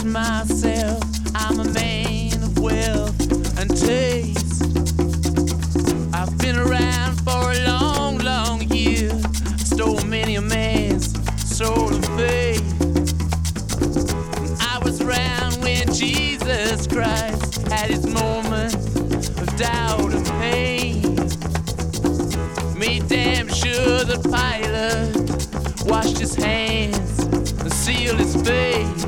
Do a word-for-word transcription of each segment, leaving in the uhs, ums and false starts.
myself, I'm a man of wealth and taste. I've been around for a long, long year. Stole many a man's soul of faith. I was around when Jesus Christ had his moment of doubt and pain. Made damn sure that Pilate washed his hands and sealed his face.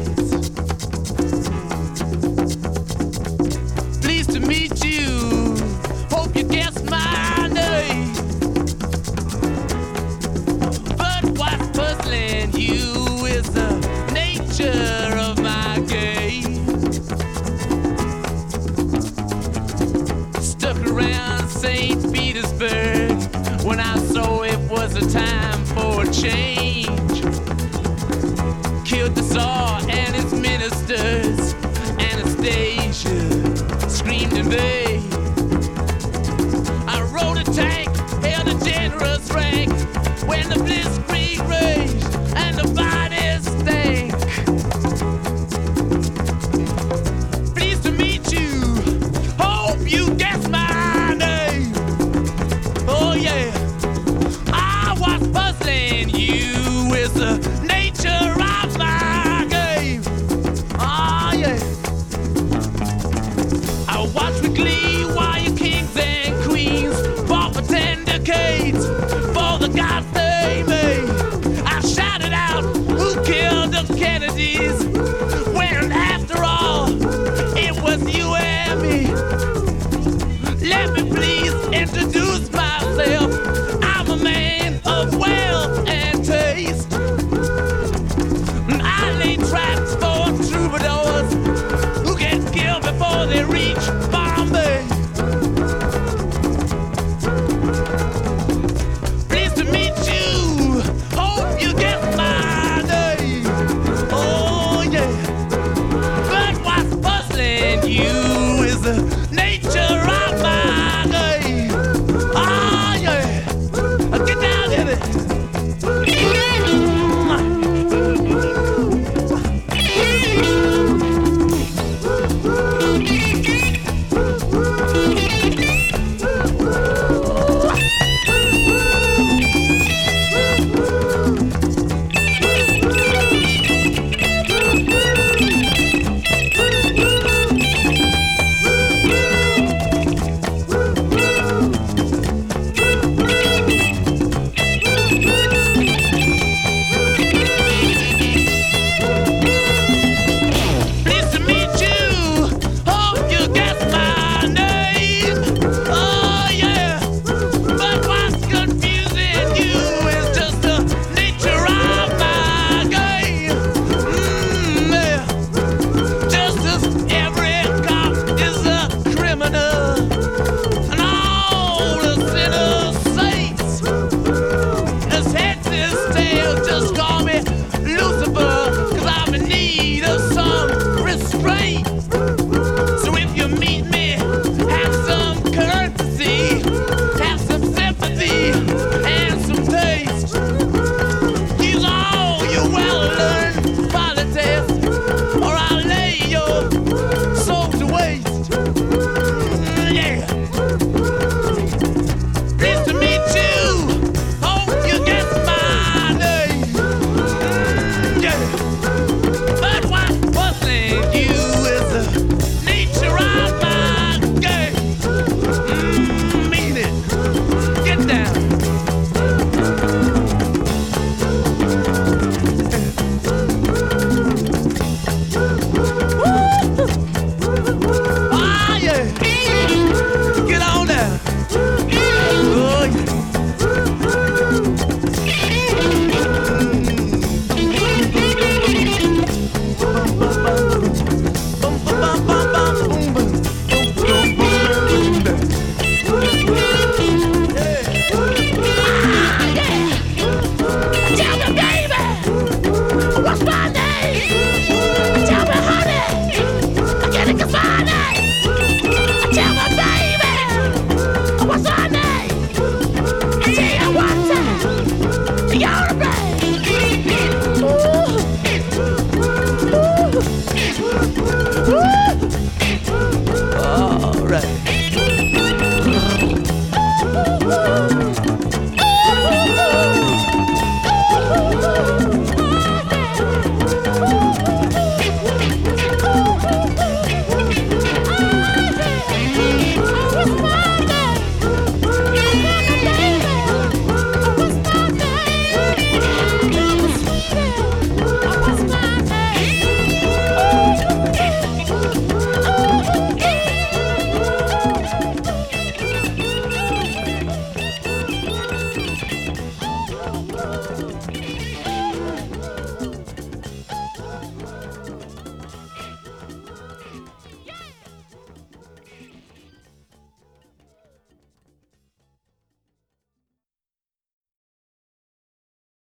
Pleased to meet you, hope you guessed my name. But what's puzzling you is the nature of my game. Stuck around Saint Petersburg when I saw it was a time for a change. Killed the Tsar and his ministers. Anastasia screamed in vain. I rode a tank, held a generous rank when the blitzkrieg raged and the bodies stank. Pleased to meet you, hope you guess my name. Oh yeah, I was puzzling you with the nature of my game. Oh yeah, I watched with glee while your kings and queens fought for ten decades for the gods they made. I shouted out, who killed the Kennedys? When after all, it was you and me. Let me please introduce myself.